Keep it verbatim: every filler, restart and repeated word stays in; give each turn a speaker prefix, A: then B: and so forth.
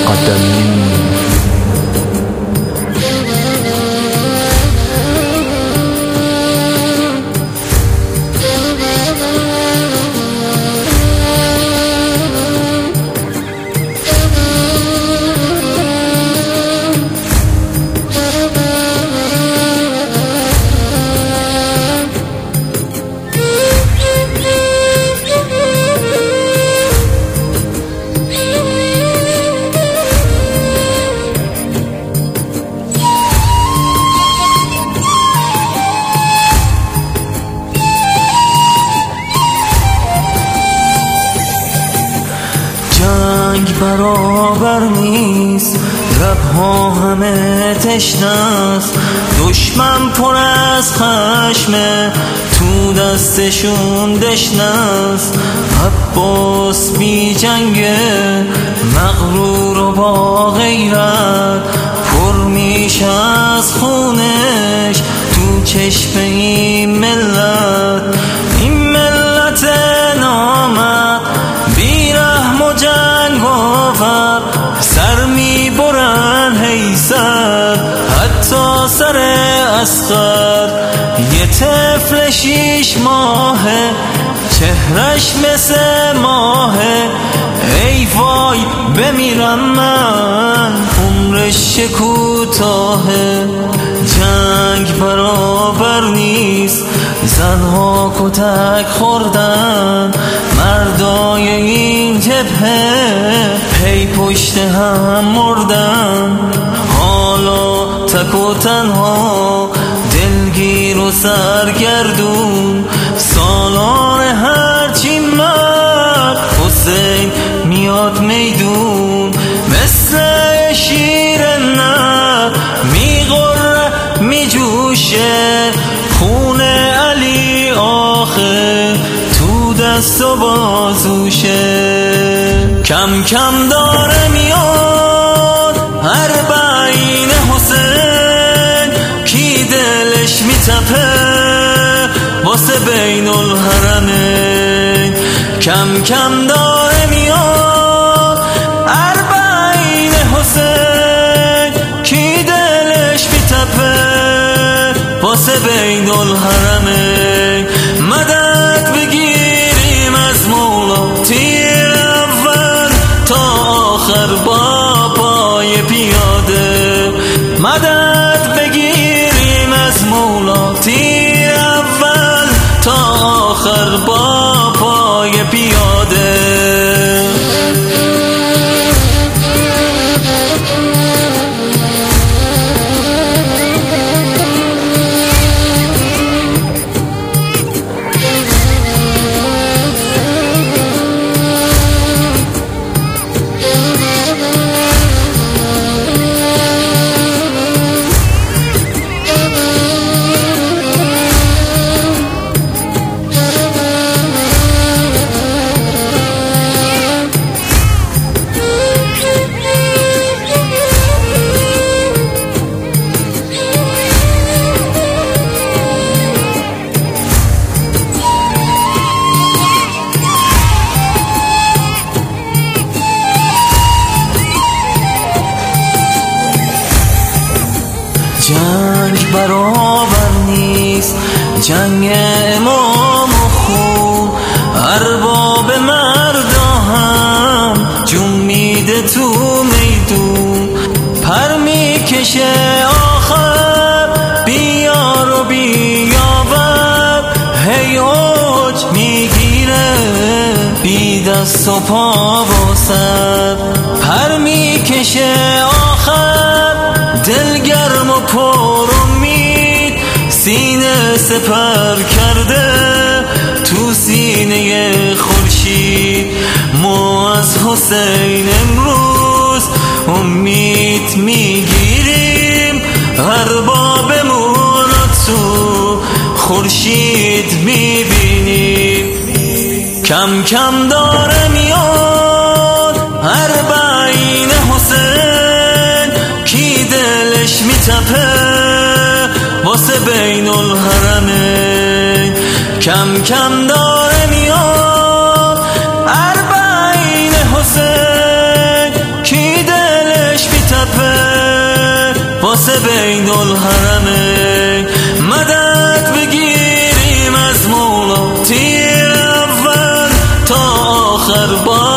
A: قدمی.
B: جنگ برابر نیست، لبها همه تشنست، دشمن پر از خشمه، تو دستشون دشنست. عباس بی جنگه، مغرور و با غیرت، پر میشه از خونش تو چشم این ملت. این ملت نامرد بی رحم و جنگ آور، سر میبرن حیثر حتی سر اصغر. یه طفل شیش ماهه، چهرش مثل ماهه، ای وای بمیرم من عمرش کوتاهه. جنگ برابر نیست، زنها کتک خوردن، مردای این جبهه پی پشت هم مردن. حالا تک و تنها، دلگیر و سرگردون، سالار هرچی مرد حسین میاد میدون. مثل شیر نر میغره میجوشه، خون علی آخه تو دست و بازوشه. کم کم داره میاد اربعین حسین، کی دلش میتپه واسه بین الحرمین. کم کم داره میاد اربعین حسین، کی دلش میتپه واسه بین الحرمین. مدد بگیریم از مولا، تیر اول تا آخر با پای پیاده. مدد بگیریم از مولا، تیر اول تا آخر با پای پیاده. جنگ برابر نیست، جنگ امام و خون، ارباب مردا هم جون میده تو میدون. پر میکشه آخر بیار و بیاور، هی اوج میگیره بی دست و پا و سر. پر میکشه آخر دلگرم و پر امید، سینه سپر کرده تو سینه خورشید. ما از حسین امروز امید میگیریم، اربابمون تو خورشید میبینیم. کم کم داره میاد اربعین حسین، کی دلش میتپه واسه بین الحرمین. کم کم داره میاد اربعین حسین، کی دلش بین الحرمین. مدد بگیریم از مولا تیر اول تا آخر با